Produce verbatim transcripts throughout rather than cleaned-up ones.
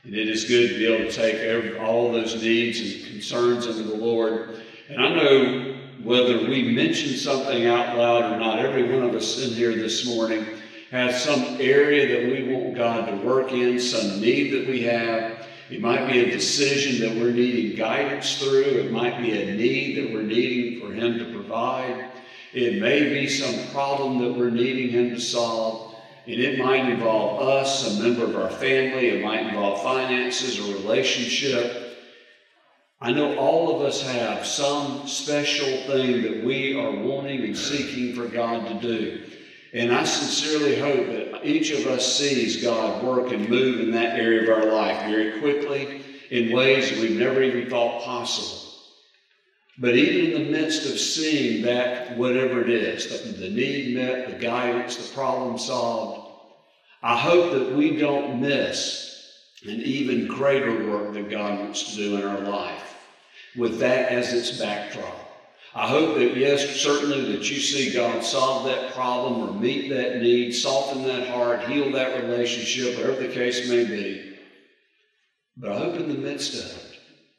And it is good to be able to take every, all those needs and concerns unto the Lord. And I know whether we mention something out loud or not, every one of us in here this morning has some area that we want God to work in, some need that we have. It might be a decision that we're needing guidance through. It might be a need that we're needing for Him to provide. It may be some problem that we're needing Him to solve. And it might involve us, a member of our family. It might involve finances or relationship. I know all of us have some special thing that we are wanting and seeking for God to do. And I sincerely hope that each of us sees God work and move in that area of our life very quickly in ways that we've never even thought possible. But even in the midst of seeing that, whatever it is, the, the need met, the guidance, the problem solved, I hope that we don't miss an even greater work that God wants to do in our life with that as its backdrop. I hope that, yes, certainly that you see God solve that problem or meet that need, soften that heart, heal that relationship, whatever the case may be. But I hope in the midst of it,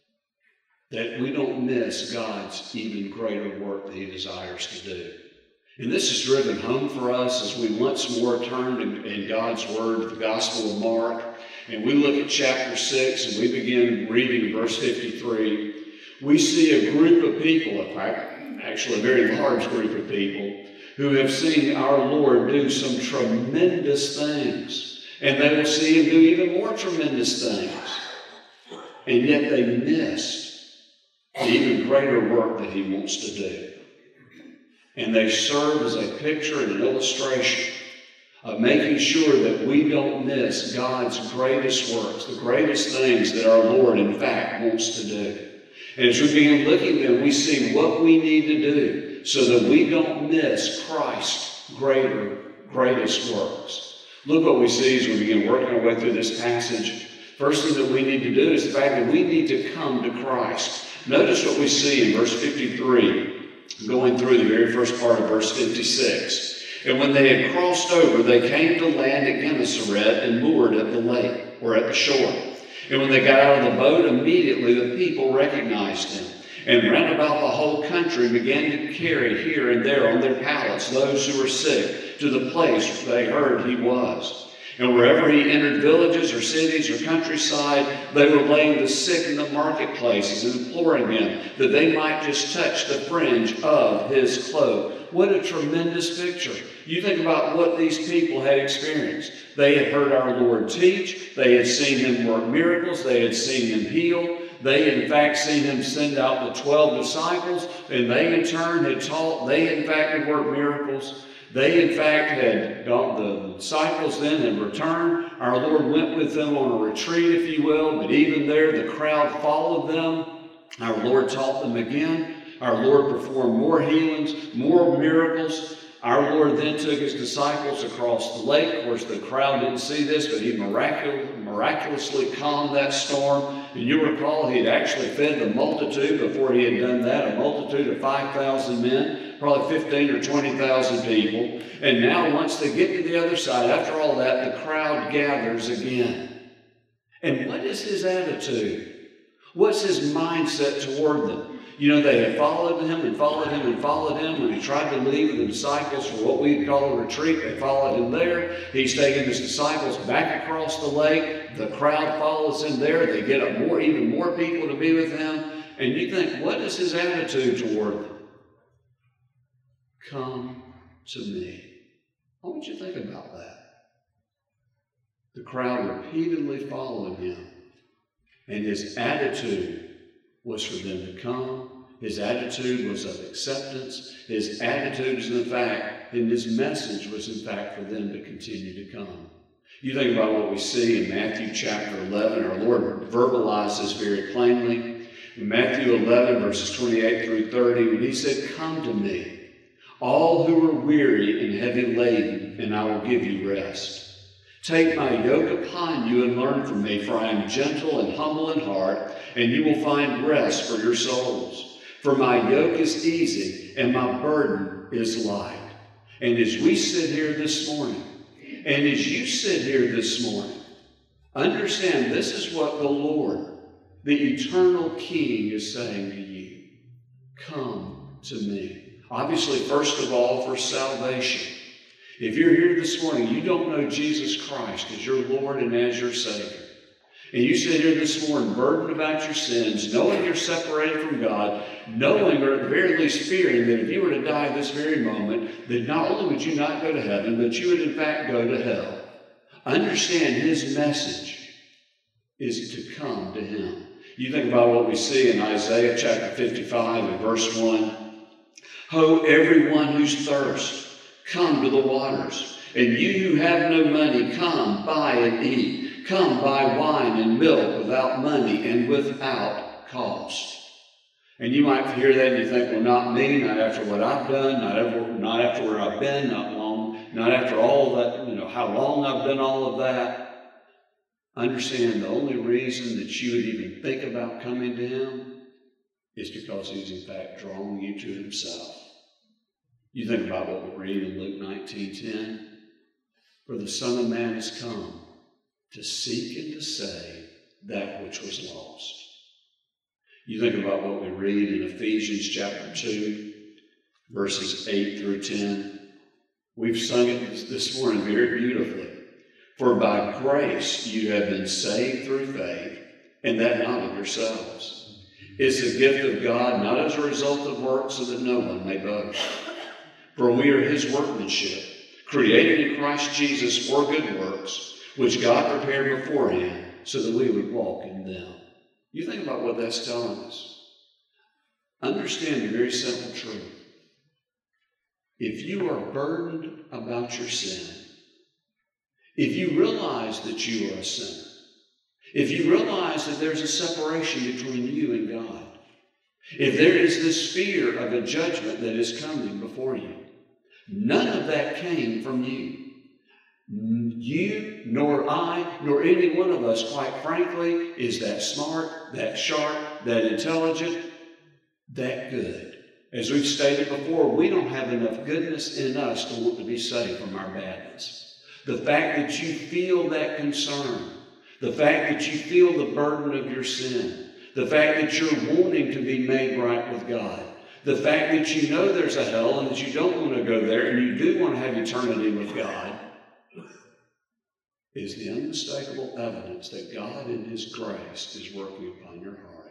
that we don't miss God's even greater work that He desires to do. And this is driven home for us as we once more turn in, in God's Word, the Gospel of Mark, and we look at chapter six and we begin reading verse fifty-three. We see a group of people, in fact, actually a very large group of people, who have seen our Lord do some tremendous things. And they will see Him do even more tremendous things. And yet they missed the even greater work that He wants to do. And they serve as a picture and an illustration of making sure that we don't miss God's greatest works, the greatest things that our Lord, in fact, wants to do. And as we begin looking at them, we see what we need to do so that we don't miss Christ's greater, greatest works. Look what we see as we begin working our way through this passage. First thing that we need to do is the fact that we need to come to Christ. Notice what we see in verse fifty-three, going through the very first part of verse fifty-six. And when they had crossed over, they came to land at Gennesaret and moored at the lake, or at the shore. And when they got out of the boat, immediately the people recognized Him, and ran about the whole country, began to carry here and there on their pallets those who were sick to the place where they heard He was. And wherever He entered villages or cities or countryside, they were laying the sick in the marketplaces and imploring Him that they might just touch the fringe of His cloak. What a tremendous picture. You think about what these people had experienced. They had heard our Lord teach. They had seen Him work miracles. They had seen Him heal. They had in fact seen Him send out the twelve disciples. And they in turn had taught. They in fact had worked miracles. They, in fact, had gone, the disciples then had returned. Our Lord went with them on a retreat, if you will, but even there, the crowd followed them. Our Lord taught them again. Our Lord performed more healings, more miracles. Our Lord then took His disciples across the lake. Of course, the crowd didn't see this, but He miraculously, miraculously calmed that storm. And you recall, He had actually fed the multitude before He had done that, a multitude of five thousand men, probably fifteen or twenty thousand people. And now, once they get to the other side, after all that, the crowd gathers again. And what is His attitude? What's His mindset toward them? You know, they had followed Him and followed Him and followed Him. When He tried to leave the disciples for what we'd call a retreat, they followed Him there. He's taken His disciples back across the lake. The crowd follows Him there. They get up more, even more people to be with Him. And you think, what is His attitude toward them? Come to me. I want you to think about that. The crowd repeatedly followed Him. And His attitude was for them to come. His attitude was of acceptance. His attitude is in fact, and His message was in fact for them to continue to come. You think about what we see in Matthew chapter eleven. Our Lord verbalizes very plainly. In Matthew eleven, verses twenty-eight through thirty, when He said, "Come to me, all who are weary and heavy laden, and I will give you rest. Take my yoke upon you and learn from me, for I am gentle and humble in heart, and you will find rest for your souls. For my yoke is easy and my burden is light." And as we sit here this morning, and as you sit here this morning, Understand, this is what the Lord, the eternal King, is saying to you. Come to me. Obviously, first of all, for salvation. If you're here this morning, you don't know Jesus Christ as your Lord and as your Savior, and you sit here this morning burdened about your sins, knowing you're separated from God, knowing, or at the very least fearing, that if you were to die this very moment, that not only would you not go to heaven, but you would in fact go to hell. Understand, his message is to come to him. You think about what we see in Isaiah chapter fifty-five and verse one. Ho, everyone who's thirst, come to the waters. And you who have no money, come, buy and eat. Come, buy wine and milk without money and without cost. And you might hear that and you think, well, not me, not after what I've done, not after, not after where I've been, not long, not after all of that, you know, how long I've done all of that. Understand, the only reason that you would even think about coming to him is because he's in fact drawing you to himself. You think about what we read in Luke nineteen ten. For the Son of Man has come to seek and to save that which was lost. You think about what we read in Ephesians chapter two, verses eight through ten. We've sung it this morning very beautifully. For by grace you have been saved through faith, and that not of yourselves. It's a gift of God, not as a result of works, so that no one may boast. For we are his workmanship, created in Christ Jesus for good works, which God prepared beforehand so that we would walk in them. You think about what that's telling us. Understand the very simple truth. If you are burdened about your sin, if you realize that you are a sinner, if you realize that there's a separation between you and God, if there is this fear of a judgment that is coming before you, none of that came from you. You, nor I, nor any one of us, quite frankly, is that smart, that sharp, that intelligent, that good. As we've stated before, we don't have enough goodness in us to want to be saved from our badness. The fact that you feel that concern, the fact that you feel the burden of your sin, the fact that you're wanting to be made right with God, the fact that you know there's a hell and that you don't want to go there and you do want to have eternity with God, is the unmistakable evidence that God in his grace is working upon your heart.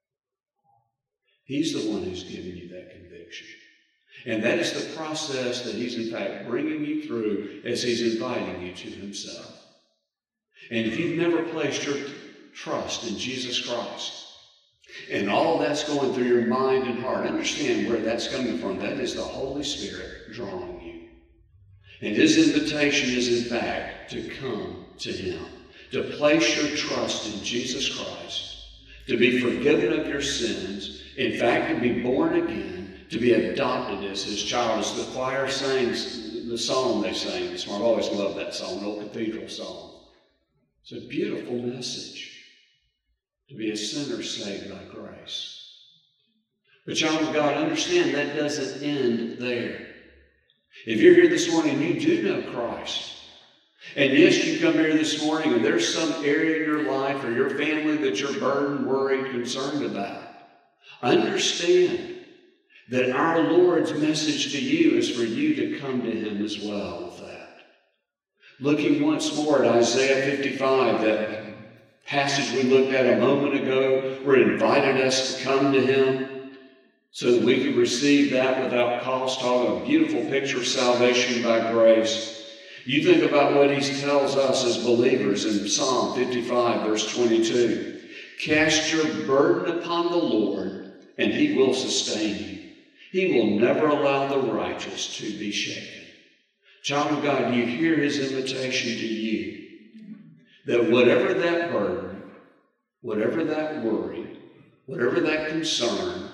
He's the one who's giving you that conviction. And that is the process that he's in fact bringing you through as he's inviting you to himself. And if you've never placed your trust in Jesus Christ, and all that's going through your mind and heart, understand where that's coming from. That is the Holy Spirit drawing you. And his invitation is, in fact, to come to him, to place your trust in Jesus Christ, to be forgiven of your sins, in fact, to be born again, to be adopted as his child. As the choir sings, the song they sang this morning, I've always loved that song, an old cathedral song. It's a beautiful message. To be a sinner saved by grace. But child of God, understand that doesn't end there. If you're here this morning and you do know Christ, and yes, you come here this morning and there's some area in your life or your family that you're burdened, worried, concerned about, understand that our Lord's message to you is for you to come to him as well with that. Looking once more at Isaiah fifty-five, that passage we looked at a moment ago, where it invited us to come to him so that we could receive that without cost. Talking a beautiful picture of salvation by grace. You think about what he tells us as believers in Psalm fifty-five, verse twenty-two. Cast your burden upon the Lord, and he will sustain you. He will never allow the righteous to be shaken. Child of God, you hear his invitation to you, that whatever that burden, whatever that worry, whatever that concern,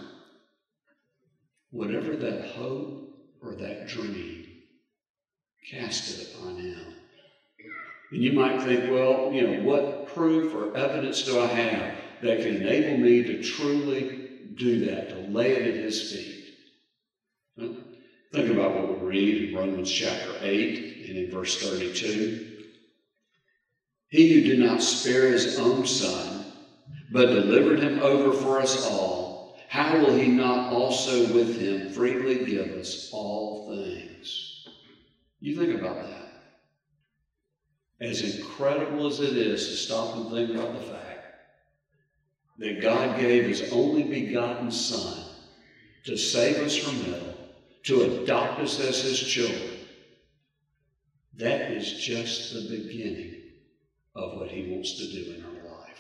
whatever that hope or that dream, cast it upon him. And you might think, well, you know, what proof or evidence do I have that can enable me to truly do that, to lay it at his feet? Well, think about what we read in Romans chapter eight and in verse thirty-two. He who did not spare his own son, but delivered him over for us all, how will he not also with him freely give us all things? You think about that. As incredible as it is to stop and think about the fact that God gave his only begotten Son to save us from hell, to adopt us as his children, that is just the beginning of what he wants to do in our life.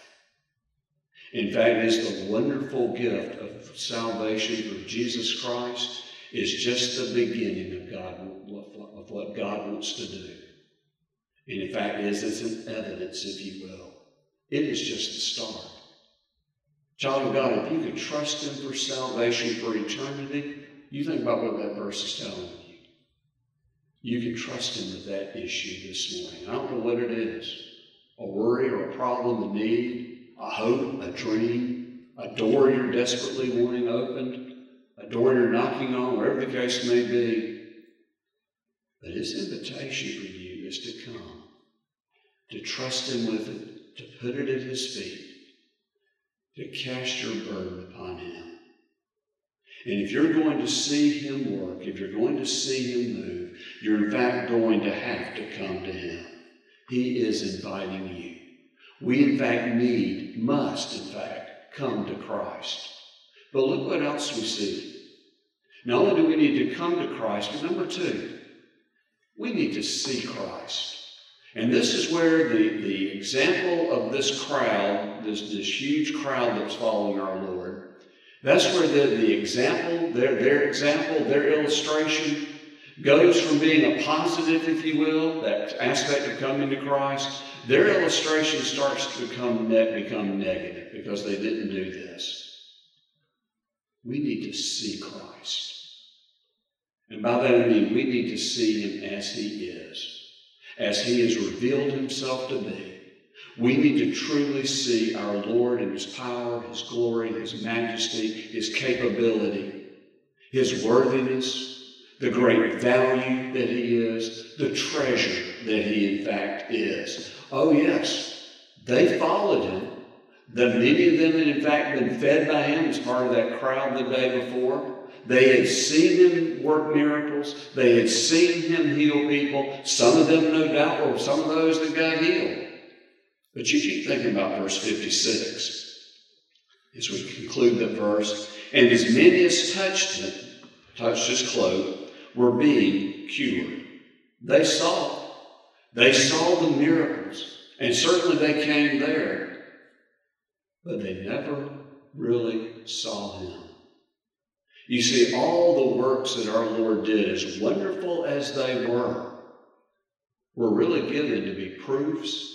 In fact, it's the wonderful gift of salvation through Jesus Christ is just the beginning of God, of what God wants to do. And in fact, it is it's an evidence, if you will. It is just the start. Child of God, if you could trust him for salvation for eternity, you think about what that verse is telling you. You can trust him with that issue this morning. I don't know what it is. A worry or a problem, a need, a hope, a dream, a door you're desperately wanting opened, a door you're knocking on, wherever the case may be. But his invitation for you is to come, to trust him with it, to put it at his feet, to cast your burden upon him. And if you're going to see him work, if you're going to see him move, you're in fact going to have to come to him. He is inviting you. We in fact need, must in fact, come to Christ. But look what else we see. Not only do we need to come to Christ, but number two, we need to see Christ. And this is where the, the example of this crowd, this, this huge crowd that's following our Lord, that's where the, the example, their, their example, their illustration goes from being a positive, if you will, that aspect of coming to Christ. Their illustration starts to become, ne- become negative because they didn't do this. We need to see Christ. And by that I mean we need to see him as he is, as he has revealed himself to be. We need to truly see our Lord in his power, his glory, his majesty, his capability, his worthiness, the great value that he is, the treasure that he in fact is. Oh yes, they followed him. The many of them had in fact been fed by him as part of that crowd the day before. They had seen him work miracles. They had seen him heal people. Some of them, no doubt, were some of those that got healed. But you keep thinking about verse fifty-six as we conclude the verse. And as many as touched him, touched his cloak, were being cured. They saw it. They saw the miracles. And certainly they came there. But they never really saw him. You see, all the works that our Lord did, as wonderful as they were, were really given to be proofs,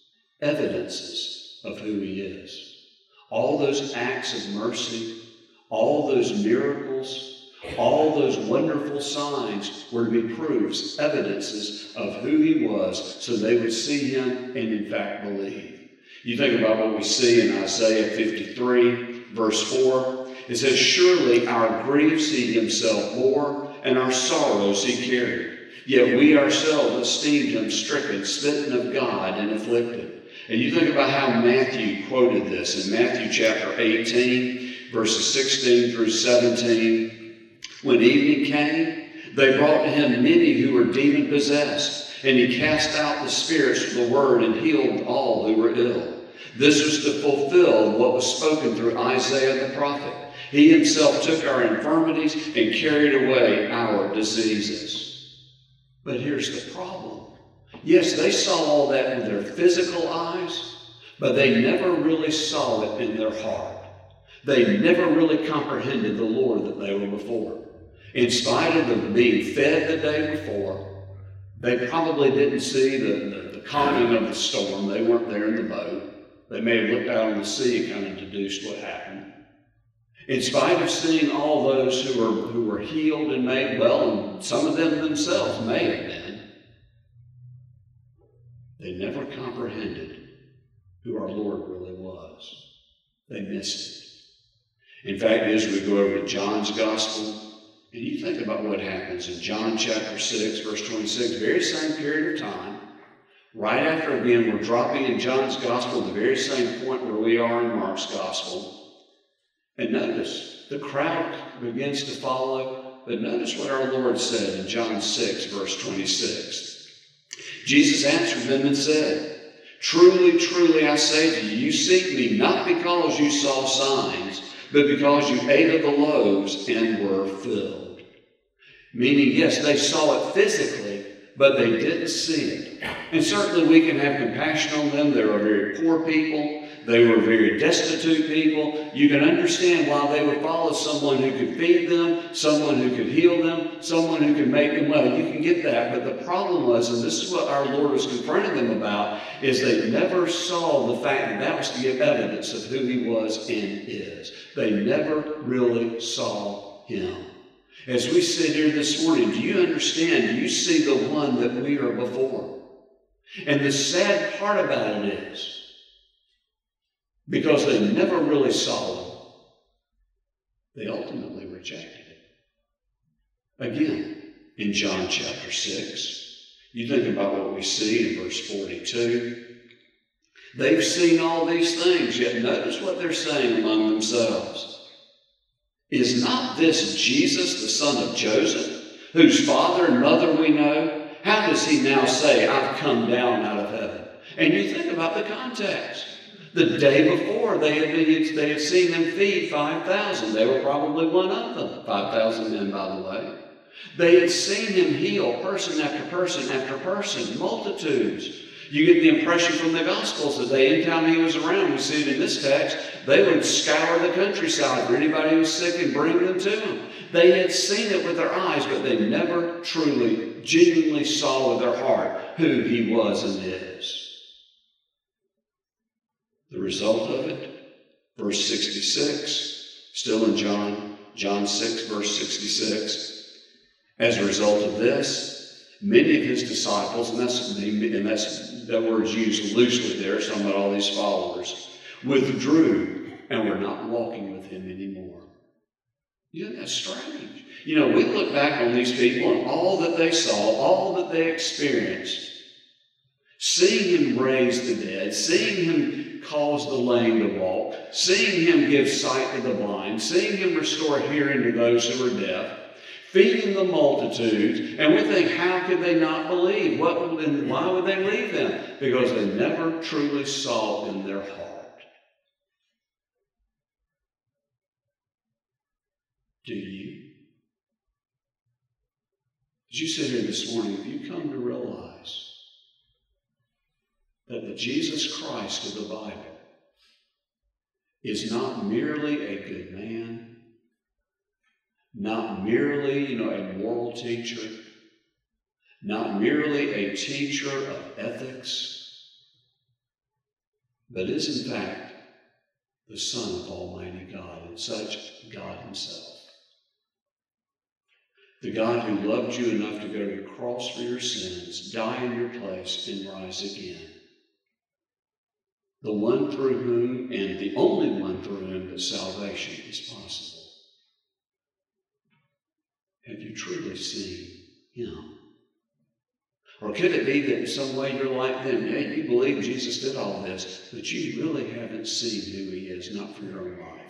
evidences of who he is. All those acts of mercy, all those miracles, all those wonderful signs were to be proofs, evidences of who he was, so they would see him and in fact believe. You think about what we see in Isaiah fifty-three, verse four. It says, surely our griefs he himself bore, and our sorrows he carried. Yet we ourselves esteemed him stricken, smitten of God, and afflicted. And you think about how Matthew quoted this in Matthew chapter eighteen, verses sixteen through seventeen. When evening came, they brought to him many who were demon-possessed, and he cast out the spirits with the word and healed all who were ill. This was to fulfill what was spoken through Isaiah the prophet. He himself took our infirmities and carried away our diseases. But here's the problem. Yes, they saw all that with their physical eyes, but they never really saw it in their heart. They never really comprehended the Lord that they were before. In spite of them being fed the day before, they probably didn't see the, the, the calming of the storm. They weren't there in the boat. They may have looked out on the sea and kind of deduced what happened. In spite of seeing all those who were, who were healed and made well, and some of them themselves may have been, they never comprehended who our Lord really was. They missed it. In fact, as we go over to John's Gospel, and you think about what happens in John chapter six, verse twenty-six, very same period of time, Right after, again, we're dropping in John's gospel, the very same point where we are in Mark's gospel. And notice, the crowd begins to follow, but notice what our Lord said in John six, verse twenty-six. Jesus answered them and said, "Truly, truly, I say to you, you seek me not because you saw signs, but because you ate of the loaves and were filled." Meaning, yes, they saw it physically, but they didn't see it. And certainly we can have compassion on them. They were very poor people. They were very destitute people. You can understand why they would follow someone who could feed them, someone who could heal them, someone who could make them well. You can get that. But the problem was, and this is what our Lord was confronting them about, is they never saw the fact that that was to give evidence of who he was and is. They never really saw him. As we sit here this morning, do you understand? Do you see the one that we are before? And the sad part about it is, because they never really saw him, they ultimately rejected it. Again, in John chapter six, you think about what we see in verse forty-two. They've seen all these things, yet notice what they're saying among themselves. "Is not this Jesus, the son of Joseph, whose father and mother we know? How does he now say, 'I've come down out of heaven'?" And you think about the context. The day before, they had, been, they had seen him feed five thousand. They were probably one of them. five thousand men, by the way. They had seen him heal person after person after person, multitudes. You get the impression from the Gospels that they, anytime he was around, we see it in this text, they would scour the countryside for anybody who was sick and bring them to him. They had seen it with their eyes, but they never truly, genuinely saw with their heart who he was and is. The result of it, verse sixty-six, still in John, John six, verse sixty-six. As a result of this, many of his disciples, and that's, and that's that word's used loosely there, it's talking about all these followers, withdrew and were not walking with him anymore. You know, that's strange. You know, we look back on these people and all that they saw, all that they experienced, seeing him raise the dead, seeing him cause the lame to walk, seeing him give sight to the blind, seeing him restore hearing to those who were deaf, feeding the multitudes, and we think, how could they not believe? What, and why would they leave them? Because they never truly saw in their heart. Do you? As you sit here this morning, have you come to realize that the Jesus Christ of the Bible is not merely a good man, not merely, you know, a moral teacher, not merely a teacher of ethics, but is in fact the Son of Almighty God, and such God himself. The God who loved you enough to go to the cross for your sins, die in your place, and rise again. The one through whom, and the only one through whom, that salvation is possible. Have you truly seen him? Or could it be that in some way you're like them? Yeah, you believe Jesus did all this, but you really haven't seen who he is, not for your own life.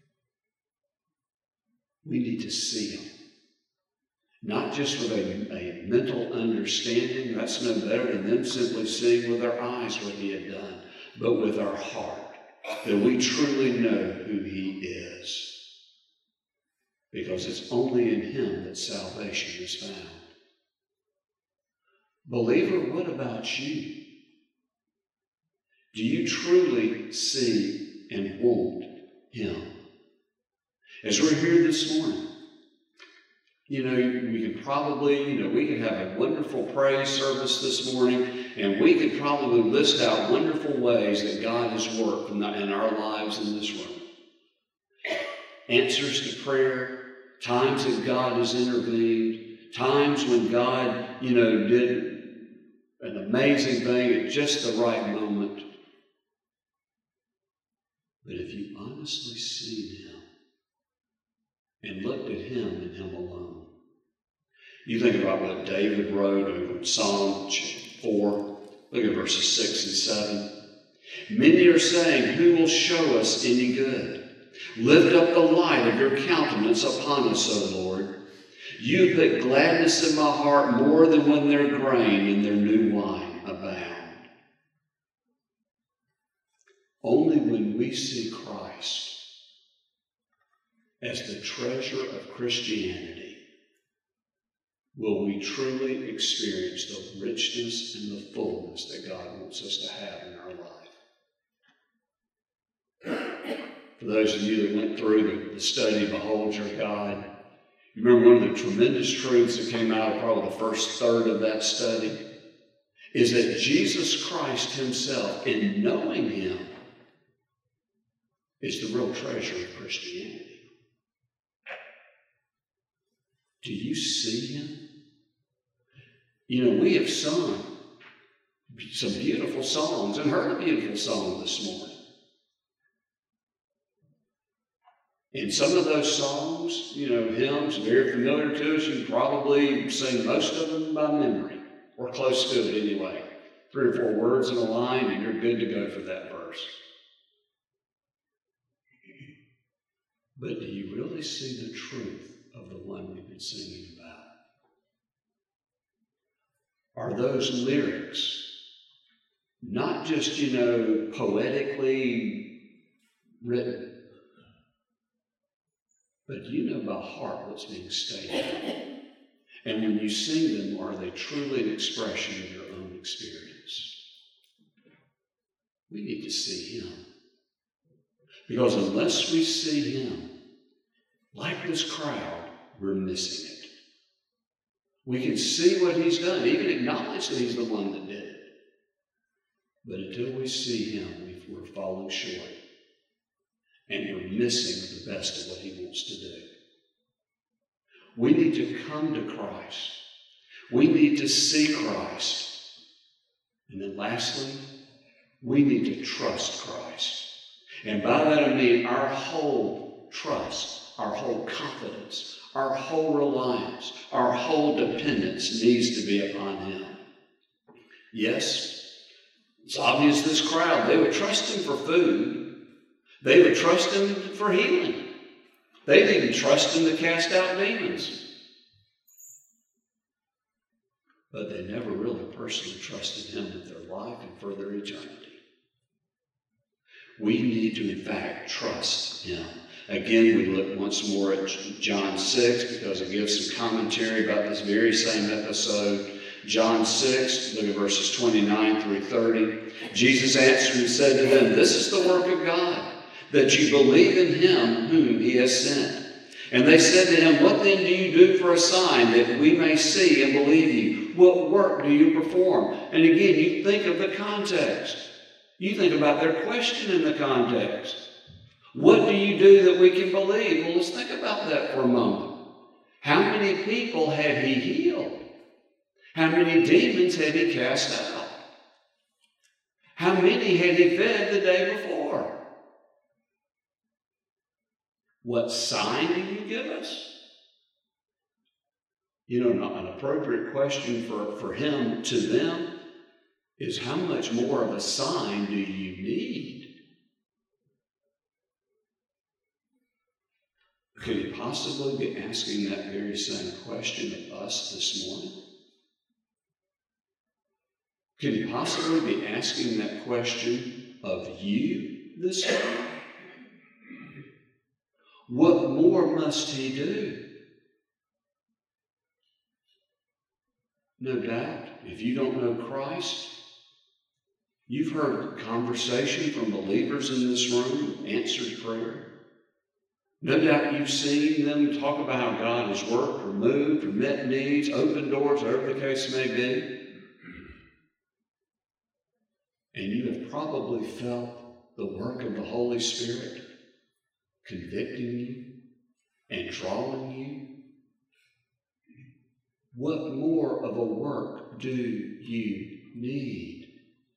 We need to see him. Not just with a, a mental understanding, that's no better than them simply seeing with our eyes what he had done, but with our heart, that we truly know who he is. Because it's only in him that salvation is found. Believer, what about you? Do you truly see and want him? As we're here this morning, you know, we could probably, you know, we could have a wonderful praise service this morning, and we could probably list out wonderful ways that God has worked in, the, in our lives in this room. Answers to prayer, times that God has intervened, times when God, you know, did an amazing thing at just the right moment. But if you honestly seen him and looked at him and him alone, you think about what David wrote over in Psalm four, Look at verses six and seven. Many are saying, who will show us any good? Lift up the light of your countenance upon us, O Lord. You put gladness in my heart more than when their grain and their new wine abound. Only when we see Christ as the treasure of Christianity will we truly experience the richness and the fullness that God wants us to have in our life. For those of you that went through the, the study, Behold Your God, you remember one of the tremendous truths that came out of probably the first third of that study is that Jesus Christ himself, in knowing him, is the real treasure of Christianity. Do you see him? You know, we have sung some beautiful songs and heard a beautiful song this morning. And some of those songs, you know, hymns, very familiar to us. You can probably sing most of them by memory, or close to it anyway. Three or four words in a line, and you're good to go for that verse. But do you really see the truth of the one we've been singing about? Are those lyrics not just, you know, poetically written, but you know by heart what's being stated? And when you sing them, are they truly an expression of your own experience? We need to see him. Because unless we see him, like this crowd, we're missing it. We can see what he's done, even acknowledge that he's the one that did it. But until we see him, we're falling short. And we're missing the best of what he wants to do. We need to come to Christ. We need to see Christ. And then lastly, we need to trust Christ. And by that I mean our whole trust, our whole confidence, our whole reliance, our whole dependence needs to be upon him. Yes, it's obvious this crowd, they would trust him for food. They would trust him for healing. They didn't trust him to cast out demons. But they never really personally trusted him with their life and for their eternity. We need to, in fact, trust him. Again, we look once more at John six because it gives some commentary about this very same episode. John six, look at verses twenty-nine through thirty. Jesus answered and said to them, "This is the work of God, that you believe in him whom he has sent." And they said to him, "What then do you do for a sign that we may see and believe you? What work do you perform?" And again, you think of the context. You think about their question in the context. What do you do that we can believe? Well, let's think about that for a moment. How many people had he healed? How many demons had he cast out? How many had he fed the day before? What sign do you give us? You know, an appropriate question for, for him to them is, how much more of a sign do you need? Could he possibly be asking that very same question of us this morning? Could he possibly be asking that question of you this morning? What more must he do? No doubt, if you don't know Christ, you've heard conversation from believers in this room, answered prayer. No doubt you've seen them talk about how God has worked or moved or met needs, opened doors, whatever the case may be. And you have probably felt the work of the Holy Spirit convicting you and drawing you. What more of a work do you need?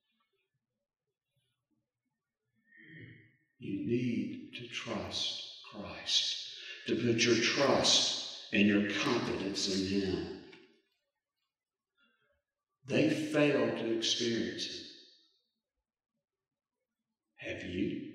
You need to trust Christ, to put your trust and your confidence in him. They failed to experience Him. Have you?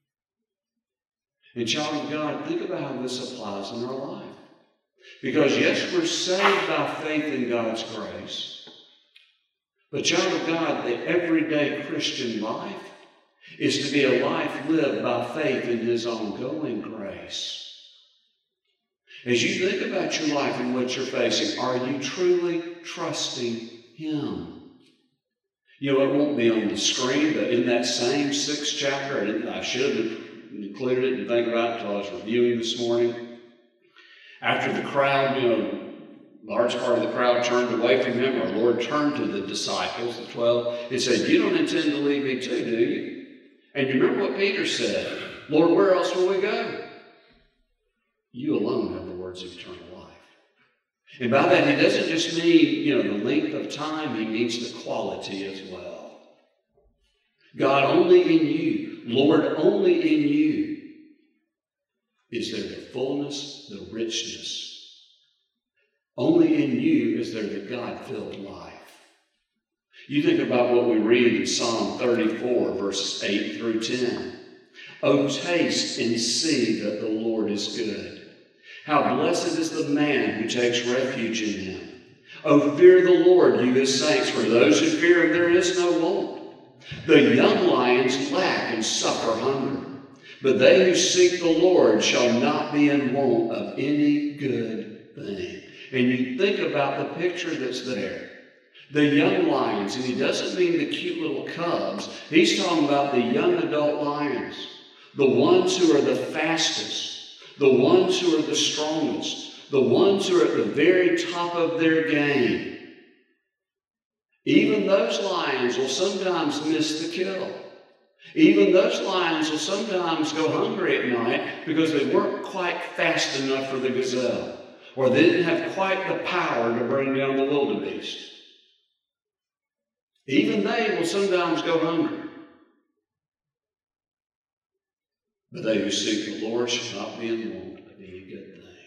And child of God, think about how this applies in our life. Because yes, we're saved by faith in God's grace. But child of God, the everyday Christian life is to be a life lived by faith in His ongoing grace. As you think about your life and what you're facing, are you truly trusting Him? You know, it won't be on the screen, but in that same sixth chapter, I, didn't, I should have included it and think about it until I was reviewing this morning. After the crowd, you know, large part of the crowd turned away from Him, our Lord turned to the disciples, the twelve, and said, "You don't intend to leave me too, do you?" And you remember what Peter said? "Lord, where else will we go? You alone have the words of eternal life." And by that, He doesn't just mean, you know, the length of time. He means the quality as well. God, only in you, Lord, only in you is there the fullness, the richness. Only in you is there the God-filled life. You think about what we read in Psalm thirty-four, verses eight through ten. "Oh, taste and see that the Lord is good. How blessed is the man who takes refuge in Him. Oh, fear the Lord, you His saints, for those who fear Him there is no want. The young lions lack and suffer hunger, but they who seek the Lord shall not be in want of any good thing." And you think about the picture that's there. The young lions, and He doesn't mean the cute little cubs. He's talking about the young adult lions, the ones who are the fastest, the ones who are the strongest, the ones who are at the very top of their game. Even those lions will sometimes miss the kill. Even those lions will sometimes go hungry at night because they weren't quite fast enough for the gazelle, or they didn't have quite the power to bring down the wildebeest. Even they will sometimes go hungry. But they who seek the Lord shall not be in want of any good thing.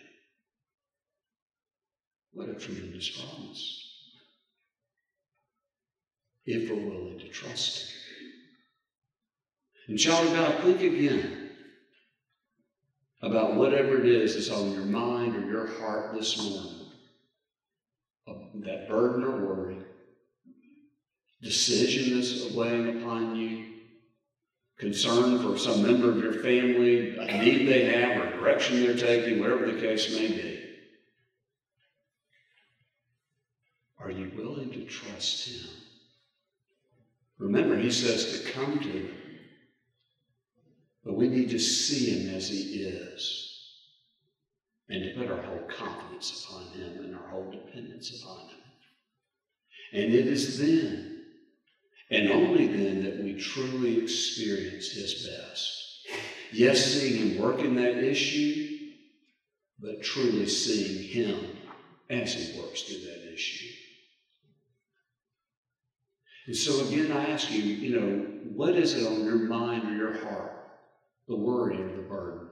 What a tremendous promise. If we're willing to trust Him. And child of God, think again about whatever it is that's on your mind or your heart this morning. That burden or worry, decision that's weighing upon you, concern for some member of your family, a need they have or a direction they're taking, whatever the case may be. Are you willing to trust Him? Remember, He says to come to Him. But we need to see Him as He is and to put our whole confidence upon Him and our whole dependence upon Him. And it is then, and only then, that we truly experience His best. Yes, seeing Him work in that issue, but truly seeing Him as He works through that issue. And so again, I ask you, you know, what is it on your mind or your heart? The worry or the burden?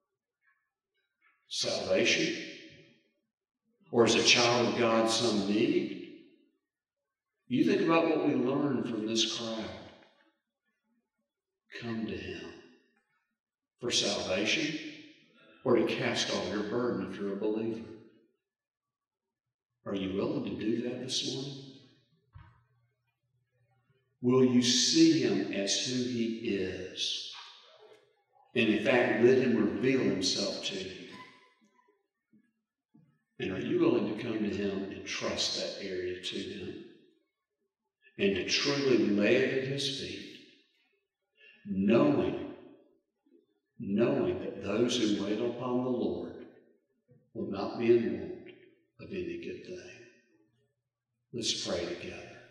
Salvation? Or as a child of God, some need? You think about what we learned from this crowd. Come to Him for salvation or to cast all your burden if you're a believer. Are you willing to do that this morning? Will you see Him as who He is? And in fact, let Him reveal Himself to you. And are you willing to come to Him and trust that area to Him? And to truly lay it at His feet, knowing, knowing that those who wait upon the Lord will not be in want of any good thing. Let's pray together.